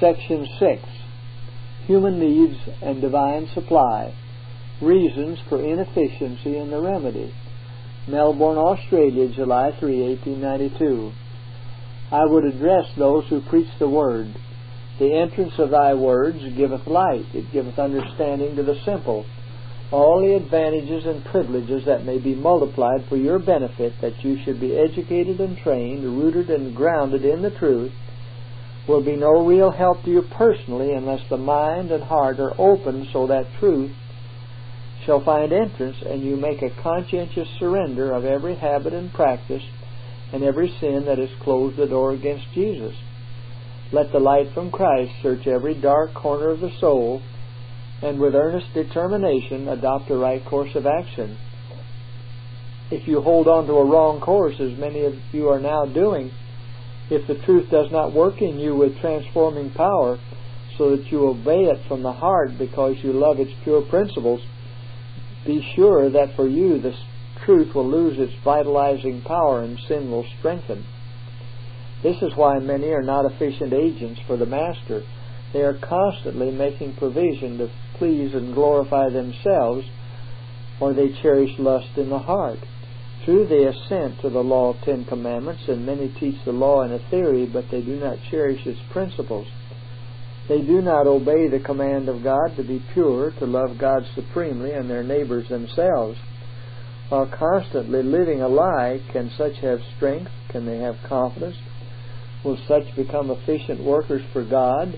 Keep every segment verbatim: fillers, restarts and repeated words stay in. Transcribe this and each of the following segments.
Section six. Human Needs and Divine Supply. Reasons for Inefficiency in the Remedy. Melbourne, Australia, July third, eighteen ninety-two. I would address those who preach the Word. The entrance of thy words giveth light, it giveth understanding to the simple. All the advantages and privileges that may be multiplied for your benefit, that you should be educated and trained, rooted and grounded in the truth, will be no real help to you personally unless the mind and heart are open so that truth shall find entrance and you make a conscientious surrender of every habit and practice and every sin that has closed the door against Jesus. Let the light from Christ search every dark corner of the soul and with earnest determination adopt a right course of action. If you hold on to a wrong course, as many of you are now doing, if the truth does not work in you with transforming power so that you obey it from the heart because you love its pure principles, be sure that for you the truth will lose its vitalizing power and sin will strengthen. This is why many are not efficient agents for the Master. They are constantly making provision to please and glorify themselves, or they cherish lust in the heart. True, they assent to the law of Ten Commandments, and many teach the law in a theory, but they do not cherish its principles. They do not obey the command of God to be pure, to love God supremely and their neighbors themselves. While constantly living a lie, can such have strength? Can they have confidence? Will such become efficient workers for God?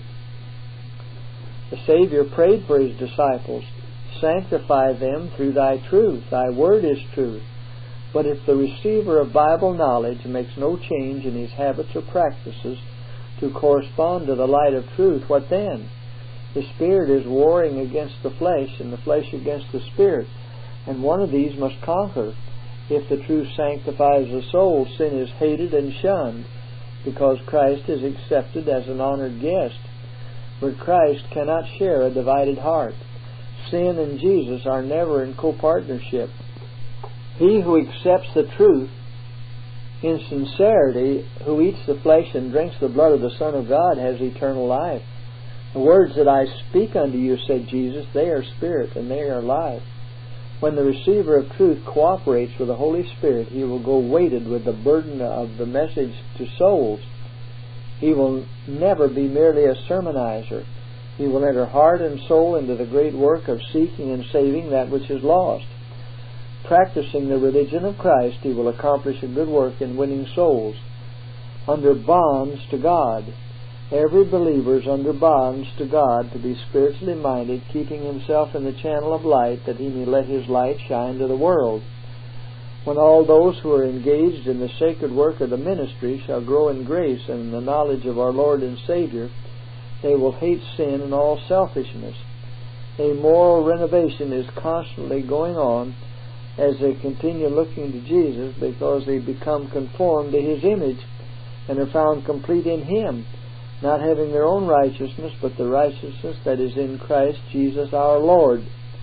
The Savior prayed for His disciples, "Sanctify them through thy truth. Thy word is truth." But if the receiver of Bible knowledge makes no change in his habits or practices to correspond to the light of truth, what then? The Spirit is warring against the flesh, and the flesh against the Spirit, and one of these must conquer. If the truth sanctifies the soul, sin is hated and shunned, because Christ is accepted as an honored guest. But Christ cannot share a divided heart. Sin and Jesus are never in co-partnership. He who accepts the truth in sincerity, who eats the flesh and drinks the blood of the Son of God, has eternal life. The words that I speak unto you, said Jesus, they are spirit and they are life. When the receiver of truth cooperates with the Holy Spirit, he will go weighted with the burden of the message to souls. He will never be merely a sermonizer. He will enter heart and soul into the great work of seeking and saving that which is lost. Practicing the religion of Christ, he will accomplish a good work in winning souls. Under bonds to God. Every believer is under bonds to God to be spiritually minded, keeping himself in the channel of light that he may let his light shine to the world. When all those who are engaged in the sacred work of the ministry shall grow in grace and in the knowledge of our Lord and Savior, they will hate sin and all selfishness. A moral renovation is constantly going on as they continue looking to Jesus, because they become conformed to His image and are found complete in Him, not having their own righteousness, but the righteousness that is in Christ Jesus our Lord.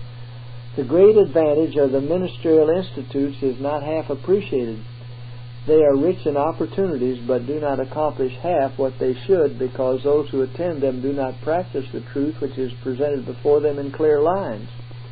The great advantage of the ministerial institutes is not half appreciated. They are rich in opportunities, but do not accomplish half what they should, because those who attend them do not practice the truth which is presented before them in clear lines.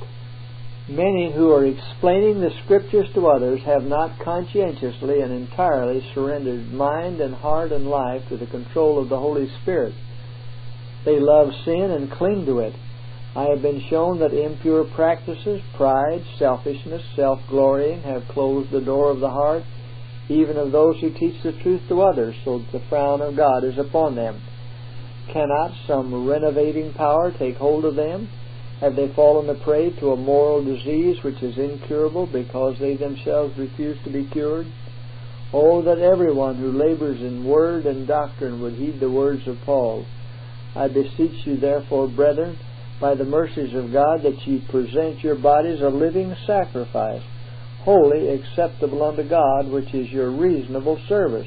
Many who are explaining the Scriptures to others have not conscientiously and entirely surrendered mind and heart and life to the control of the Holy Spirit. They love sin and cling to it. I have been shown that impure practices, pride, selfishness, self-glorying have closed the door of the heart, even of those who teach the truth to others, so that the frown of God is upon them. Cannot some renovating power take hold of them? Have they fallen a prey to a moral disease which is incurable because they themselves refuse to be cured? Oh, that everyone who labors in word and doctrine would heed the words of Paul. I beseech you, therefore, brethren, by the mercies of God, that ye present your bodies a living sacrifice, holy, acceptable unto God, which is your reasonable service.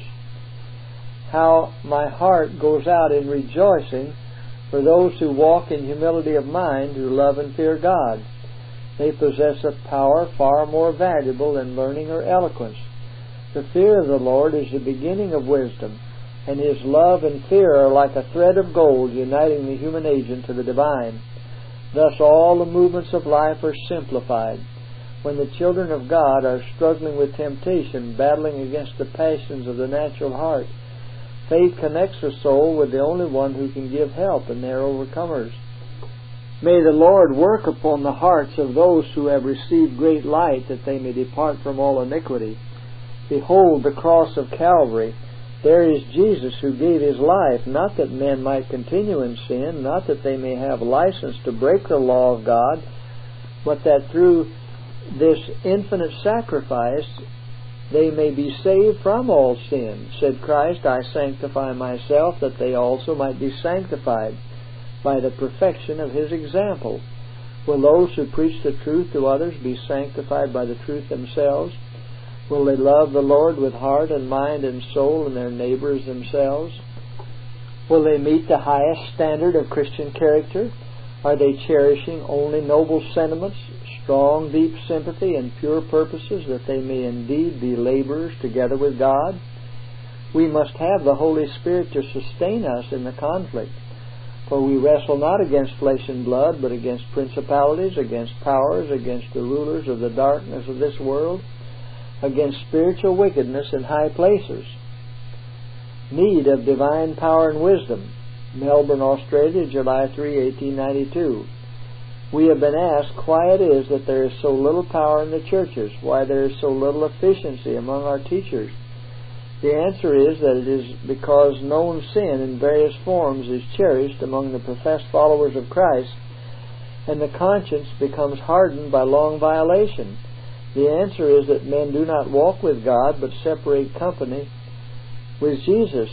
How my heart goes out in rejoicing for those who walk in humility of mind, who love and fear God. They possess a power far more valuable than learning or eloquence. The fear of the Lord is the beginning of wisdom. and his love and fear are like a thread of gold uniting the human agent to the divine. Thus all the movements of life are simplified. When the children of God are struggling with temptation, battling against the passions of the natural heart, faith connects the soul with the only one who can give help, and they are overcomers. May the Lord work upon the hearts of those who have received great light, that they may depart from all iniquity. Behold the cross of Calvary. There is Jesus who gave his life, not that men might continue in sin, not that they may have license to break the law of God, but that through this infinite sacrifice they may be saved from all sin. Said Christ, I sanctify myself, that they also might be sanctified by the perfection of his example. Will those who preach the truth to others be sanctified by the truth themselves? Will they love the Lord with heart and mind and soul, and their neighbors themselves? Will they meet the highest standard of Christian character? Are they cherishing only noble sentiments, strong, deep sympathy, and pure purposes, that they may indeed be laborers together with God? We must have the Holy Spirit to sustain us in the conflict. For we wrestle not against flesh and blood, but against principalities, against powers, against the rulers of the darkness of this world, against spiritual wickedness in high places. Need of divine power and wisdom. Melbourne, Australia, July third, eighteen ninety-two. We have been asked why it is that there is so little power in the churches, why there is so little efficiency among our teachers. The answer is that it is because known sin in various forms is cherished among the professed followers of Christ, and the conscience becomes hardened by long violation. The answer is that men do not walk with God, but separate company with Jesus.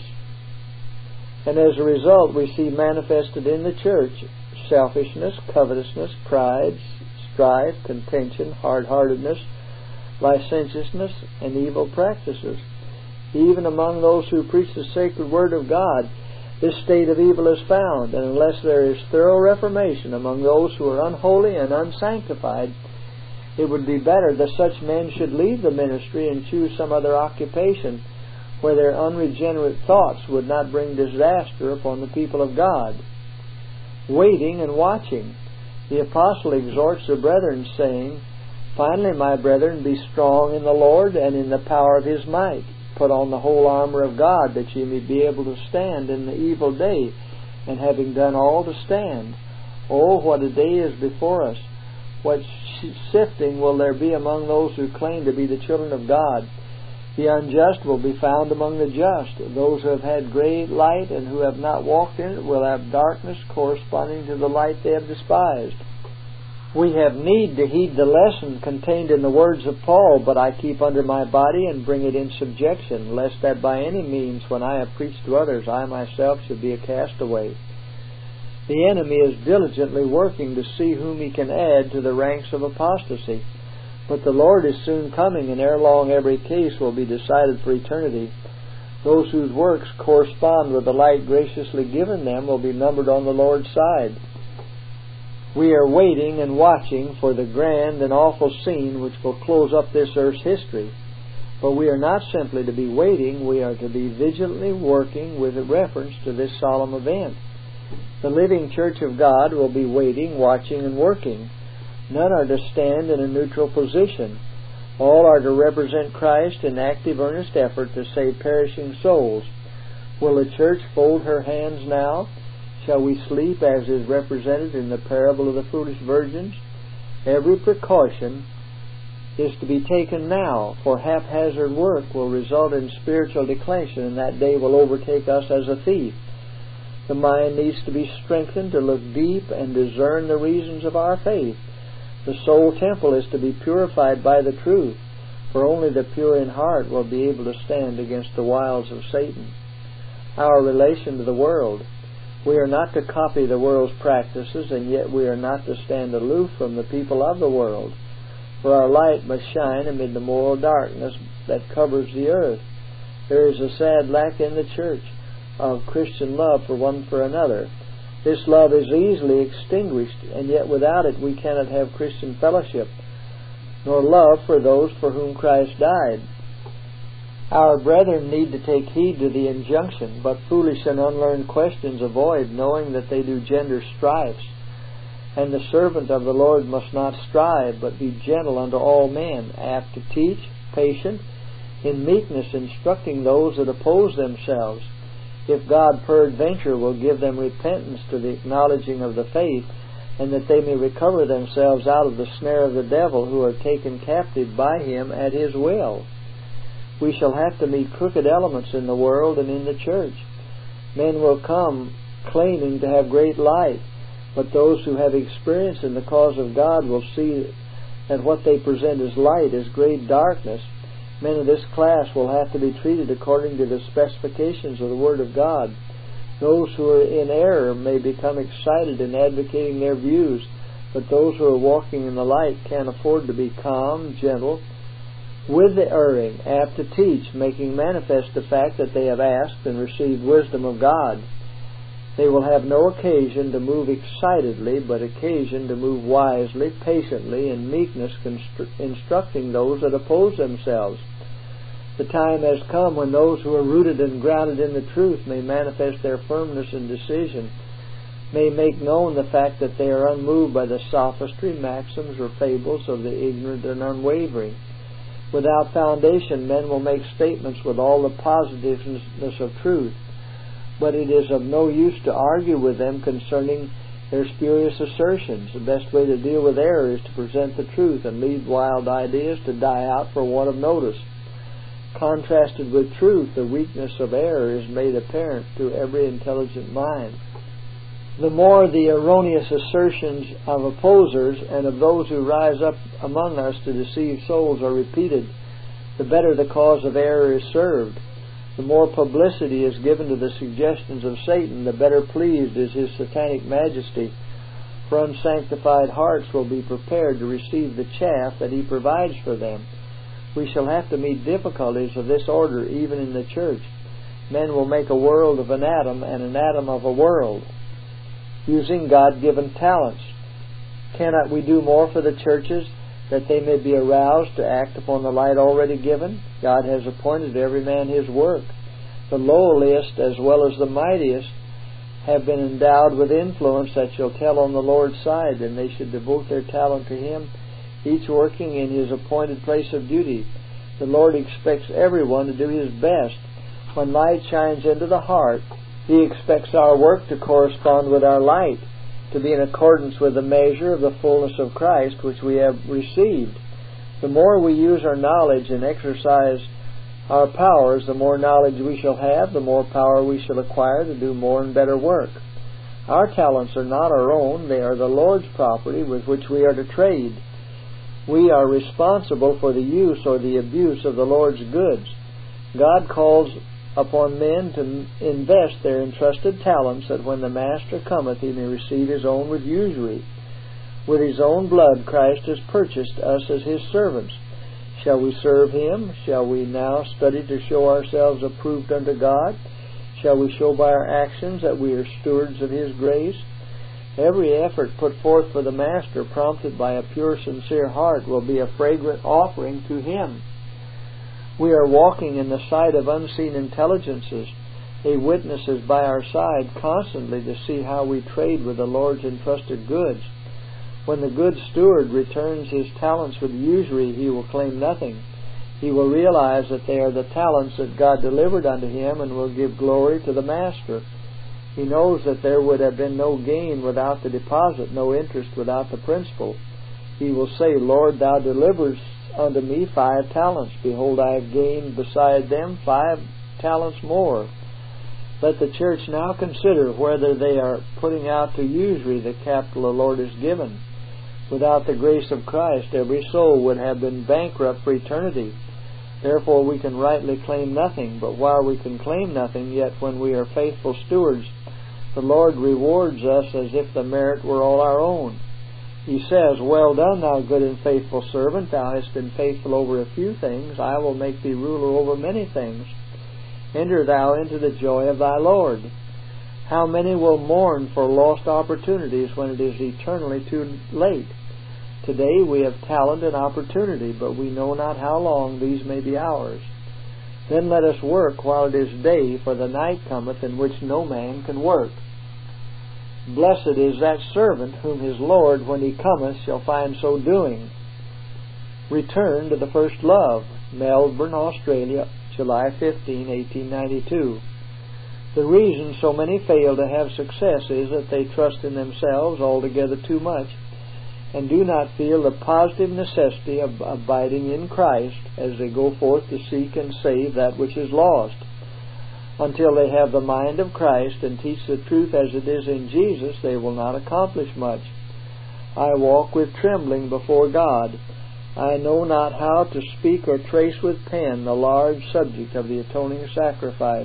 And as a result, we see manifested in the church selfishness, covetousness, pride, strife, contention, hard-heartedness, licentiousness, and evil practices. Even among those who preach the sacred word of God, this state of evil is found, and unless there is thorough reformation among those who are unholy and unsanctified, it would be better that such men should leave the ministry and choose some other occupation where their unregenerate thoughts would not bring disaster upon the people of God. Waiting and watching. The apostle exhorts the brethren, saying, Finally, my brethren, be strong in the Lord and in the power of his might. Put on the whole armor of God, that ye may be able to stand in the evil day, and having done all to stand. Oh, what a day is before us! What sifting will there be among those who claim to be the children of God! The unjust will be found among the just. Those who have had great light and who have not walked in it will have darkness corresponding to the light they have despised. We have need to heed the lesson contained in the words of Paul, but I keep under my body and bring it in subjection, lest that by any means, when I have preached to others, I myself should be a castaway. The enemy is diligently working to see whom he can add to the ranks of apostasy. But the Lord is soon coming, and ere long every case will be decided for eternity. Those whose works correspond with the light graciously given them will be numbered on the Lord's side. We are waiting and watching for the grand and awful scene which will close up this earth's history. But we are not simply to be waiting, we are to be vigilantly working with reference to this solemn event. The living church of God will be waiting, watching, and working. None are to stand in a neutral position. All are to represent Christ in active, earnest effort to save perishing souls. Will the church fold her hands now? Shall we sleep as is represented in the parable of the foolish virgins? Every precaution is to be taken now, for haphazard work will result in spiritual declension, and that day will overtake us as a thief. The mind needs to be strengthened to look deep and discern the reasons of our faith. The soul temple is to be purified by the truth, for only the pure in heart will be able to stand against the wiles of Satan. Our relation to the world. We are not to copy the world's practices, and yet we are not to stand aloof from the people of the world, for our light must shine amid the moral darkness that covers the earth. There is a sad lack in the church of Christian love for one for another. This love is easily extinguished, and yet without it we cannot have Christian fellowship, nor love for those for whom Christ died. Our brethren need to take heed to the injunction, but foolish and unlearned questions avoid, knowing that they do gender strifes. And the servant of the Lord must not strive, but be gentle unto all men, apt to teach, patient, in meekness instructing those that oppose themselves, if God peradventure will give them repentance to the acknowledging of the faith, and that they may recover themselves out of the snare of the devil, who are taken captive by him at his will. We shall have to meet crooked elements in the world and in the church. Men will come claiming to have great light, but those who have experience in the cause of God will see that what they present as light is great darkness. Men of this class will have to be treated according to the specifications of the Word of God. Those who are in error may become excited in advocating their views, but those who are walking in the light can't afford to be calm, gentle, with the erring, apt to teach, making manifest the fact that they have asked and received wisdom of God. They will have no occasion to move excitedly, but occasion to move wisely, patiently, in meekness, constru- instructing those that oppose themselves. The time has come when those who are rooted and grounded in the truth may manifest their firmness and decision, may make known the fact that they are unmoved by the sophistry, maxims, or fables of the ignorant and unwavering. Without foundation, men will make statements with all the positiveness of truth, but it is of no use to argue with them concerning their spurious assertions. The best way to deal with error is to present the truth and leave wild ideas to die out for want of notice. Contrasted with truth, the weakness of error is made apparent to every intelligent mind. The more the erroneous assertions of opposers and of those who rise up among us to deceive souls are repeated, the better the cause of error is served. The more publicity is given to the suggestions of Satan, the better pleased is his satanic majesty, for unsanctified hearts will be prepared to receive the chaff that he provides for them. We shall have to meet difficulties of this order even in the church. Men will make a world of an atom and an atom of a world, using God-given talents. Cannot we do more for the churches, that they may be aroused to act upon the light already given? God has appointed every man his work. The lowliest as well as the mightiest have been endowed with influence that shall tell on the Lord's side, and they should devote their talent to him, each working in his appointed place of duty. The Lord expects everyone to do his best. When light shines into the heart, he expects our work to correspond with our light, to be in accordance with the measure of the fullness of Christ which we have received. The more we use our knowledge and exercise our powers, the more knowledge we shall have, the more power we shall acquire to do more and better work. Our talents are not our own, they are the Lord's property with which we are to trade. We are responsible for the use or the abuse of the Lord's goods. God calls upon men to invest their entrusted talents, that when the Master cometh he may receive his own with usury. With his own blood Christ has purchased us as his servants. Shall we serve him? Shall we now study to show ourselves approved unto God? Shall we show by our actions that we are stewards of his grace? Every effort put forth for the Master, prompted by a pure, sincere heart, will be a fragrant offering to him. We are walking in the sight of unseen intelligences. A witness is by our side constantly to see how we trade with the Lord's entrusted goods. When the good steward returns his talents with usury, he will claim nothing. He will realize that they are the talents that God delivered unto him, and will give glory to the Master. He knows that there would have been no gain without the deposit, no interest without the principal. He will say, Lord, thou deliverest unto me five talents. Behold, I have gained beside them five talents more. Let the church now consider whether they are putting out to usury the capital the Lord has given. Without the grace of Christ, every soul would have been bankrupt for eternity. Therefore we can rightly claim nothing, but while we can claim nothing, yet when we are faithful stewards, the Lord rewards us as if the merit were all our own. He says, Well done, thou good and faithful servant. Thou hast been faithful over a few things. I will make thee ruler over many things. Enter thou into the joy of thy Lord. How many will mourn for lost opportunities when it is eternally too late? Today we have talent and opportunity, but we know not how long these may be ours. Then let us work while it is day, for the night cometh in which no man can work. Blessed is that servant whom his Lord, when he cometh, shall find so doing. Return to the first love. Melbourne, Australia, July fifteenth, eighteen ninety-two. The reason so many fail to have success is that they trust in themselves altogether too much and do not feel the positive necessity of abiding in Christ as they go forth to seek and save that which is lost. Until they have the mind of Christ and teach the truth as it is in Jesus, they will not accomplish much. I walk with trembling before God. I know not how to speak or trace with pen the large subject of the atoning sacrifice.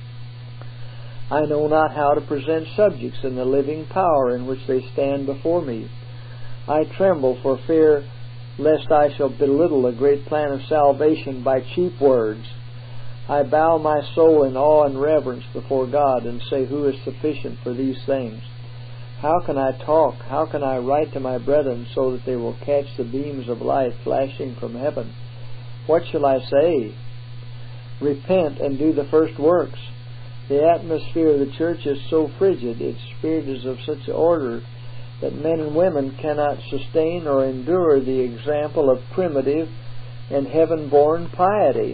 I know not how to present subjects in the living power in which they stand before me. I tremble for fear lest I shall belittle the great plan of salvation by cheap words. I bow my soul in awe and reverence before God and say, who is sufficient for these things? How can I talk? How can I write to my brethren so that they will catch the beams of light flashing from heaven? What shall I say? Repent and do the first works. The atmosphere of the church is so frigid, its spirit is of such order, that men and women cannot sustain or endure the example of primitive and heaven-born piety.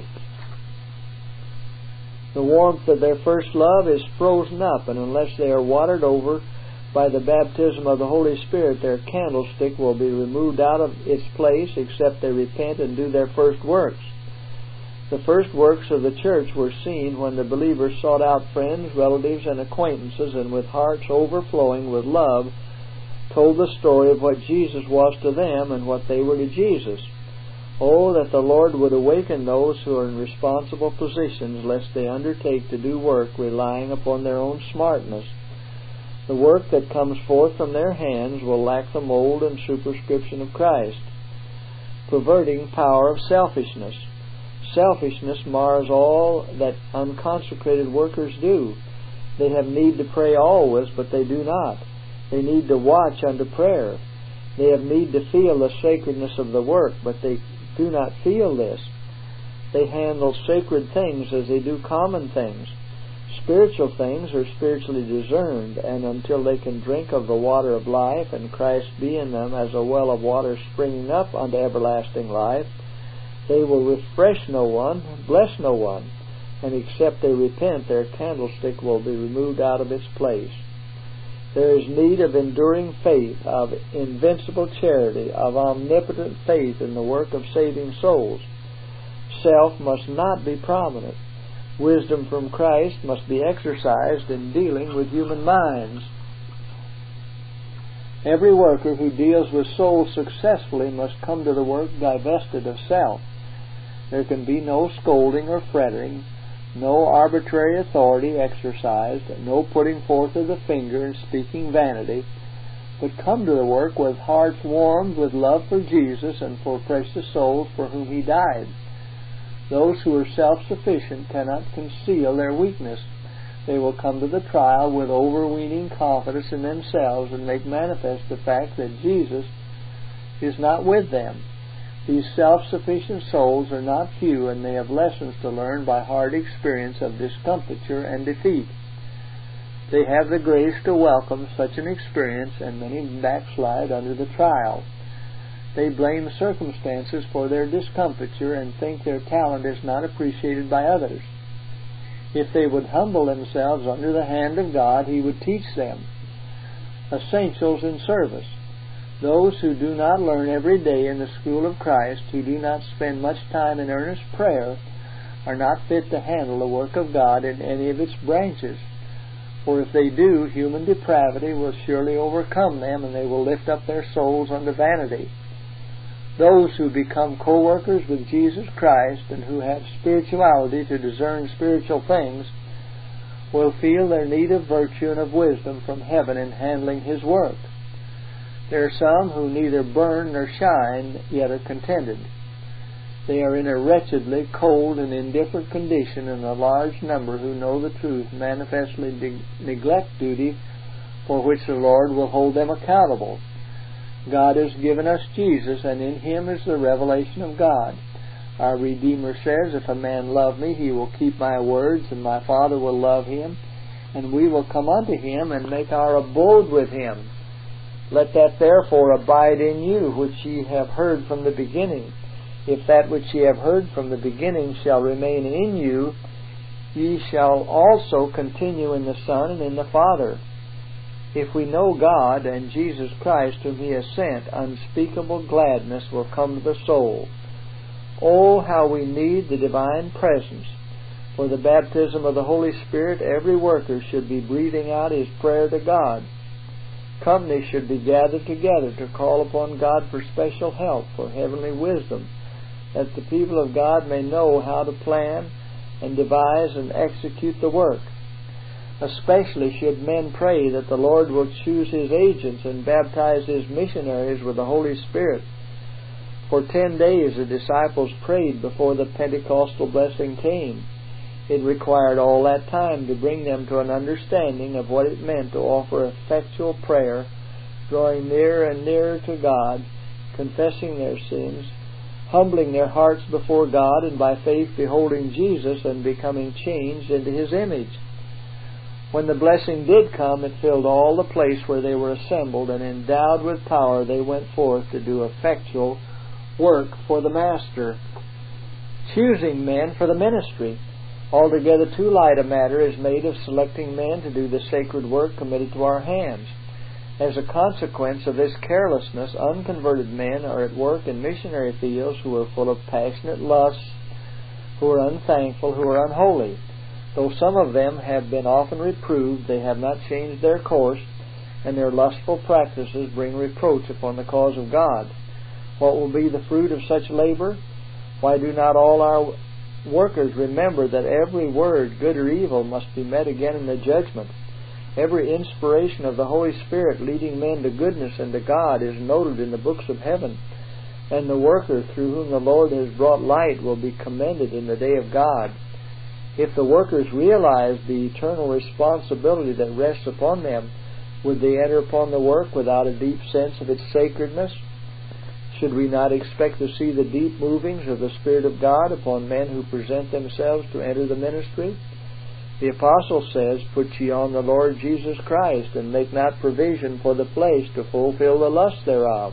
The warmth of their first love is frozen up, and unless they are watered over by the baptism of the Holy Spirit, their candlestick will be removed out of its place except they repent and do their first works. The first works of the church were seen when the believers sought out friends, relatives, and acquaintances, and with hearts overflowing with love, told the story of what Jesus was to them and what they were to Jesus. Oh, that the Lord would awaken those who are in responsible positions, lest they undertake to do work relying upon their own smartness. The work that comes forth from their hands will lack the mold and superscription of Christ. Perverting power of selfishness. Selfishness mars all that unconsecrated workers do. They have need to pray always, but they do not. They need to watch unto prayer. They have need to feel the sacredness of the work, but they do not feel this. They handle sacred things as they do common things. Spiritual things are spiritually discerned, and until they can drink of the water of life, and Christ be in them as a well of water springing up unto everlasting life, they will refresh no one, bless no one, and except they repent, their candlestick will be removed out of its place. There is need of enduring faith, of invincible charity, of omnipotent faith in the work of saving souls. Self must not be prominent. Wisdom from Christ must be exercised in dealing with human minds. Every worker who deals with souls successfully must come to the work divested of self. There can be no scolding or fretting, no arbitrary authority exercised, no putting forth of the finger and speaking vanity, but come to the work with hearts warmed with love for Jesus and for precious souls for whom He died. Those who are self-sufficient cannot conceal their weakness. They will come to the trial with overweening confidence in themselves and make manifest the fact that Jesus is not with them. These self-sufficient souls are not few, and they have lessons to learn by hard experience of discomfiture and defeat. They have the grace to welcome such an experience, and many backslide under the trial. They blame circumstances for their discomfiture and think their talent is not appreciated by others. If they would humble themselves under the hand of God, He would teach them. Essentials in service. Those who do not learn every day in the school of Christ, who do not spend much time in earnest prayer, are not fit to handle the work of God in any of its branches. For if they do, human depravity will surely overcome them, and they will lift up their souls unto vanity. Those who become co-workers with Jesus Christ and who have spirituality to discern spiritual things will feel their need of virtue and of wisdom from heaven in handling His work. There are some who neither burn nor shine, yet are contented. They are in a wretchedly cold and indifferent condition, and a large number who know the truth manifestly de- neglect duty for which the Lord will hold them accountable. God has given us Jesus, and in Him is the revelation of God. Our Redeemer says, "If a man love me, he will keep my words, and my Father will love him, and we will come unto him and make our abode with him. Let that therefore abide in you, which ye have heard from the beginning. If that which ye have heard from the beginning shall remain in you, ye shall also continue in the Son and in the Father." If we know God and Jesus Christ whom He has sent, unspeakable gladness will come to the soul. Oh, how we need the divine presence. For the baptism of the Holy Spirit, every worker should be breathing out his prayer to God. Companies should be gathered together to call upon God for special help, for heavenly wisdom, that the people of God may know how to plan and devise and execute the work. Especially should men pray that the Lord will choose His agents and baptize His missionaries with the Holy Spirit. For ten days the disciples prayed before the Pentecostal blessing came. It required all that time to bring them to an understanding of what it meant to offer effectual prayer, drawing nearer and nearer to God, confessing their sins, humbling their hearts before God, and by faith beholding Jesus and becoming changed into His image. When the blessing did come, it filled all the place where they were assembled, and endowed with power they went forth to do effectual work for the Master. Choosing men for the ministry. Altogether too light a matter is made of selecting men to do the sacred work committed to our hands. As a consequence of this carelessness, unconverted men are at work in missionary fields who are full of passionate lusts, who are unthankful, who are unholy. Though some of them have been often reproved, they have not changed their course, and their lustful practices bring reproach upon the cause of God. What will be the fruit of such labor? Why do not all our workers remember that every word, good or evil, must be met again in the judgment? Every inspiration of the Holy Spirit leading men to goodness and to God is noted in the books of heaven, and the worker through whom the Lord has brought light will be commended in the day of God. If the workers realize the eternal responsibility that rests upon them, would they enter upon the work without a deep sense of its sacredness? Should we not expect to see the deep movings of the Spirit of God upon men who present themselves to enter the ministry? The Apostle says, "Put ye on the Lord Jesus Christ, and make not provision for the flesh to fulfill the lust thereof."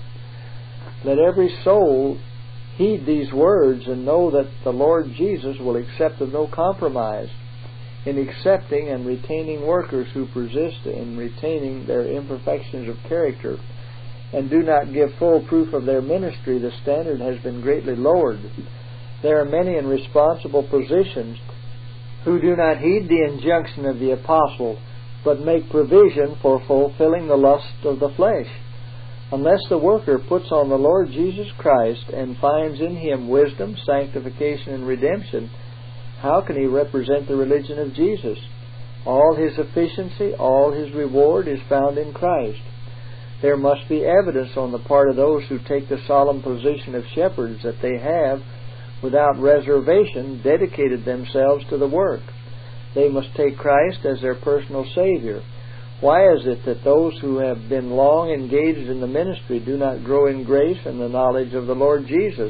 Let every soul heed these words and know that the Lord Jesus will accept of no compromise in accepting and retaining workers who persist in retaining their imperfections of character and do not give full proof of their ministry. The standard has been greatly lowered. There are many in responsible positions who do not heed the injunction of the apostle, but make provision for fulfilling the lust of the flesh. Unless the worker puts on the Lord Jesus Christ and finds in Him wisdom, sanctification, and redemption, how can he represent the religion of Jesus? All his efficiency, all his reward is found in Christ. There must be evidence on the part of those who take the solemn position of shepherds that they have, without reservation, dedicated themselves to the work. They must take Christ as their personal Savior. Why is it that those who have been long engaged in the ministry do not grow in grace and the knowledge of the Lord Jesus?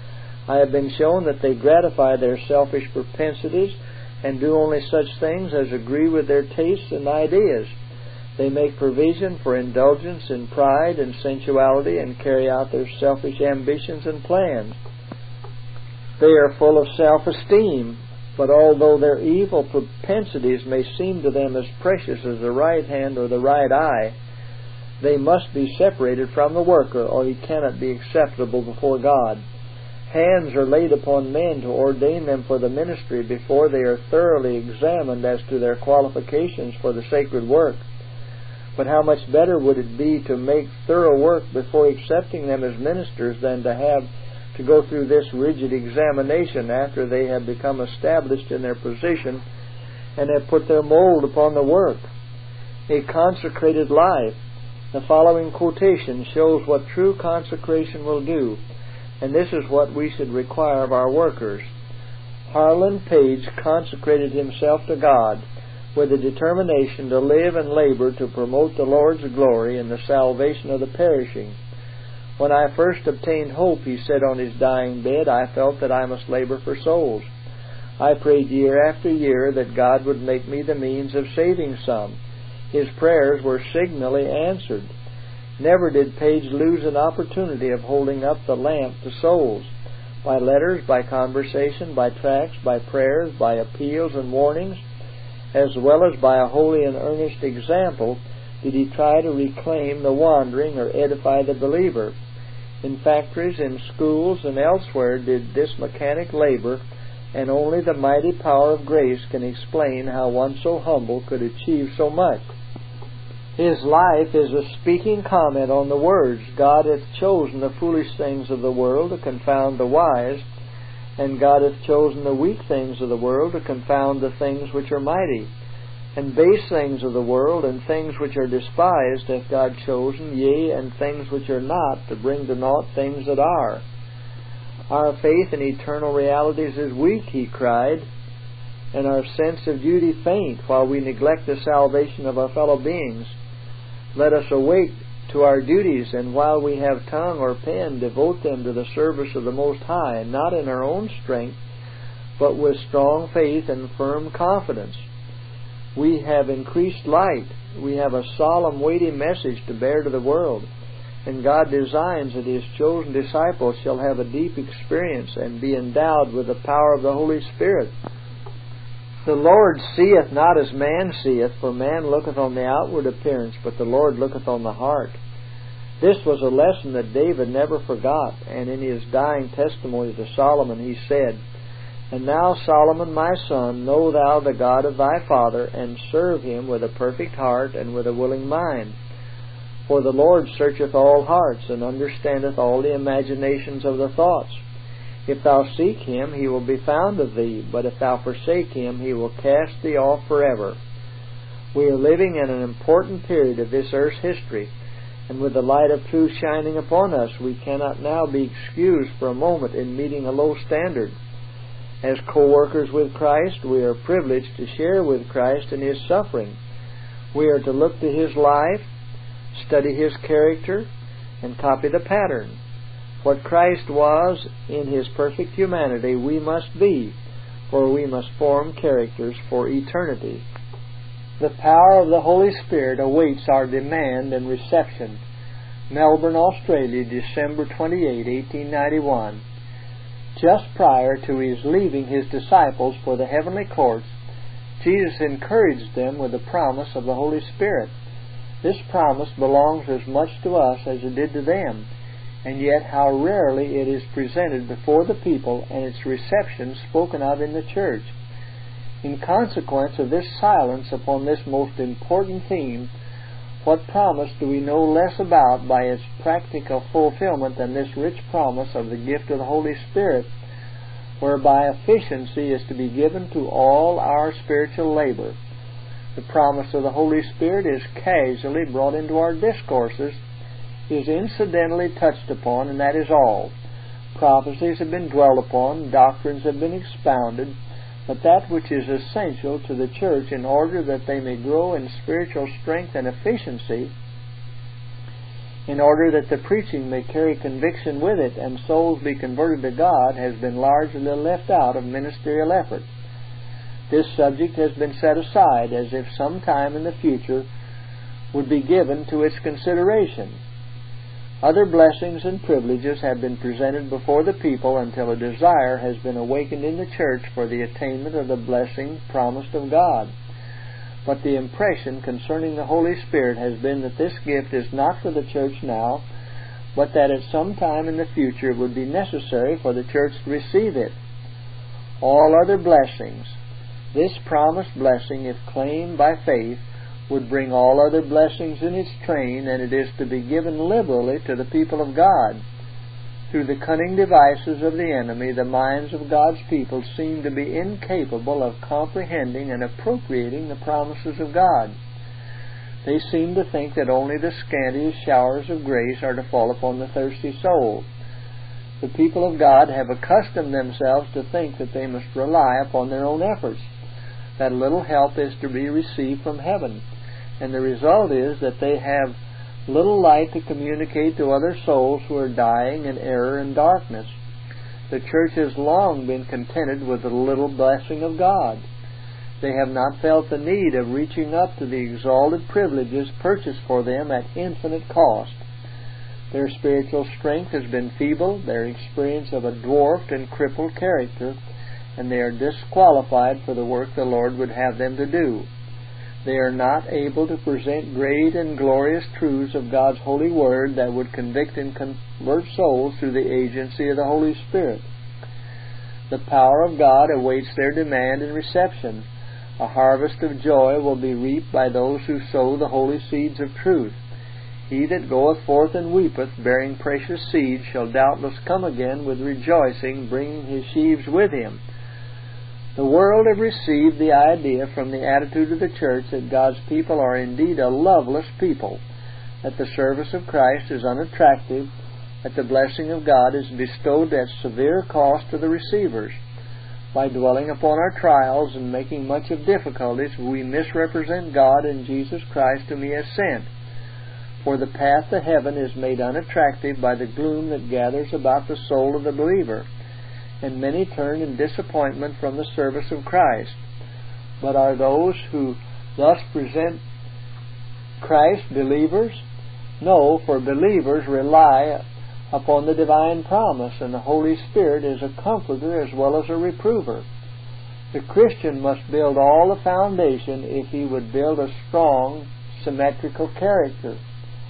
I have been shown that they gratify their selfish propensities and do only such things as agree with their tastes and ideas. They make provision for indulgence in pride and sensuality and carry out their selfish ambitions and plans. They are full of self-esteem, but although their evil propensities may seem to them as precious as the right hand or the right eye, they must be separated from the worker, or he cannot be acceptable before God. Hands are laid upon men to ordain them for the ministry before they are thoroughly examined as to their qualifications for the sacred work. But how much better would it be to make thorough work before accepting them as ministers than to have to go through this rigid examination after they have become established in their position and have put their mold upon the work? A consecrated life. The following quotation shows what true consecration will do, and this is what we should require of our workers. Harlan Page consecrated himself to God with a determination to live and labor to promote the Lord's glory and the salvation of the perishing. When I first obtained hope, he said on his dying bed, I felt that I must labor for souls. I prayed year after year that God would make me the means of saving some. His prayers were signally answered. Never did Page lose an opportunity of holding up the lamp to souls. By letters, by conversation, by tracts, by prayers, by appeals and warnings, as well as by a holy and earnest example, did he try to reclaim the wandering or edify the believer. In factories, in schools, and elsewhere did this mechanic labor, and only the mighty power of grace can explain how one so humble could achieve so much. His life is a speaking comment on the words, God hath chosen the foolish things of the world to confound the wise, and God hath chosen the weak things of the world to confound the things which are mighty. And base things of the world and things which are despised hath God chosen, yea, and things which are not, to bring to naught things that are. Our faith in eternal realities is weak, he cried, and our sense of duty faint, while we neglect the salvation of our fellow beings. Let us awake to our duties, and while we have tongue or pen, devote them to the service of the Most High, not in our own strength, but with strong faith and firm confidence. We have increased light. We have a solemn, weighty message to bear to the world, and God designs that His chosen disciples shall have a deep experience and be endowed with the power of the Holy Spirit. The Lord seeth not as man seeth, for man looketh on the outward appearance, but the Lord looketh on the heart. This was a lesson that David never forgot, and in his dying testimony to Solomon he said, And now, Solomon my son, know thou the God of thy father, and serve him with a perfect heart and with a willing mind. For the Lord searcheth all hearts, and understandeth all the imaginations of the thoughts. If thou seek him, he will be found of thee, but if thou forsake him, he will cast thee off forever. We are living in an important period of this earth's history, and with the light of truth shining upon us, we cannot now be excused for a moment in meeting a low standard. As co-workers with Christ, we are privileged to share with Christ in His suffering. We are to look to His life, study His character, and copy the pattern. What Christ was in His perfect humanity, we must be, for we must form characters for eternity. The power of the Holy Spirit awaits our demand and reception. Melbourne, Australia, December twenty-eighth, eighteen ninety-one. Just prior to His leaving His disciples for the heavenly courts, Jesus encouraged them with the promise of the Holy Spirit. This promise belongs as much to us as it did to them, and yet how rarely it is presented before the people and its reception spoken of in the church. In consequence of this silence upon this most important theme, what promise do we know less about by its practical fulfillment than this rich promise of the gift of the Holy Spirit, whereby efficiency is to be given to all our spiritual labor? The promise of the Holy Spirit is casually brought into our discourses, is incidentally touched upon, and that is all. Prophecies have been dwelt upon, doctrines have been expounded, but that which is essential to the church in order that they may grow in spiritual strength and efficiency, in order that the preaching may carry conviction with it and souls be converted to God, has been largely left out of ministerial effort. This subject has been set aside as if some time in the future would be given to its consideration. Other blessings and privileges have been presented before the people until a desire has been awakened in the church for the attainment of the blessing promised of God. But the impression concerning the Holy Spirit has been that this gift is not for the church now, but that at some time in the future it would be necessary for the church to receive it. All other blessings, this promised blessing, if claimed by faith, would bring all other blessings in its train, and it is to be given liberally to the people of God. Through the cunning devices of the enemy, the minds of God's people seem to be incapable of comprehending and appropriating the promises of God. They seem to think that only the scantiest showers of grace are to fall upon the thirsty soul. The people of God have accustomed themselves to think that they must rely upon their own efforts, that little help is to be received from heaven, and the result is that they have little light to communicate to other souls who are dying in error and darkness. The church has long been contented with the little blessing of God. They have not felt the need of reaching up to the exalted privileges purchased for them at infinite cost. Their spiritual strength has been feeble, their experience of a dwarfed and crippled character, and they are disqualified for the work the Lord would have them to do. They are not able to present great and glorious truths of God's holy word that would convict and convert souls through the agency of the Holy Spirit. The power of God awaits their demand and reception. A harvest of joy will be reaped by those who sow the holy seeds of truth. He that goeth forth and weepeth, bearing precious seed, shall doubtless come again with rejoicing, bringing his sheaves with him. The world have received the idea from the attitude of the church that God's people are indeed a loveless people, that the service of Christ is unattractive, that the blessing of God is bestowed at severe cost to the receivers. By dwelling upon our trials and making much of difficulties, we misrepresent God and Jesus Christ whom He has sent. For the path to heaven is made unattractive by the gloom that gathers about the soul of the believer, and many turn in disappointment from the service of Christ. But are those who thus present Christ believers? No, for believers rely upon the divine promise, and the Holy Spirit is a comforter as well as a reprover. The Christian must build all the foundation if he would build a strong, symmetrical character.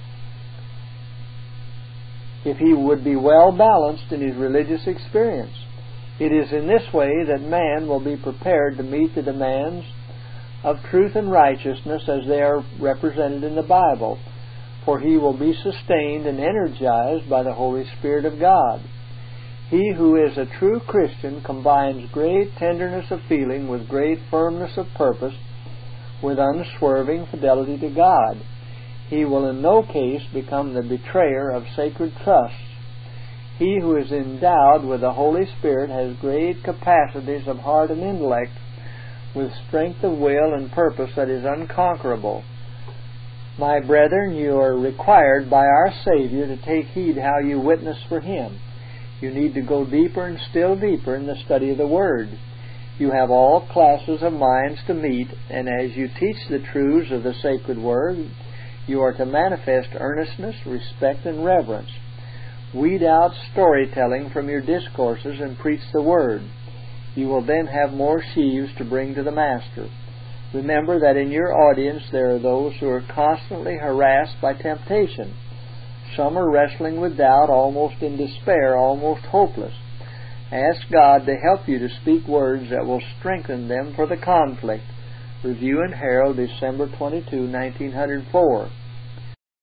If he would be well balanced in his religious experience. It is in this way that man will be prepared to meet the demands of truth and righteousness as they are represented in the Bible, for he will be sustained and energized by the Holy Spirit of God. He who is a true Christian combines great tenderness of feeling with great firmness of purpose, with unswerving fidelity to God. He will in no case become the betrayer of sacred trusts. He who is endowed with the Holy Spirit has great capacities of heart and intellect, with strength of will and purpose that is unconquerable. My brethren, you are required by our Savior to take heed how you witness for Him. You need to go deeper and still deeper in the study of the Word. You have all classes of minds to meet, and as you teach the truths of the sacred Word, you are to manifest earnestness, respect, and reverence. Weed out storytelling from your discourses and preach the Word. You will then have more sheaves to bring to the Master. Remember that in your audience there are those who are constantly harassed by temptation. Some are wrestling with doubt, almost in despair, almost hopeless. Ask God to help you to speak words that will strengthen them for the conflict. Review and Herald, December twenty-second, nineteen oh four.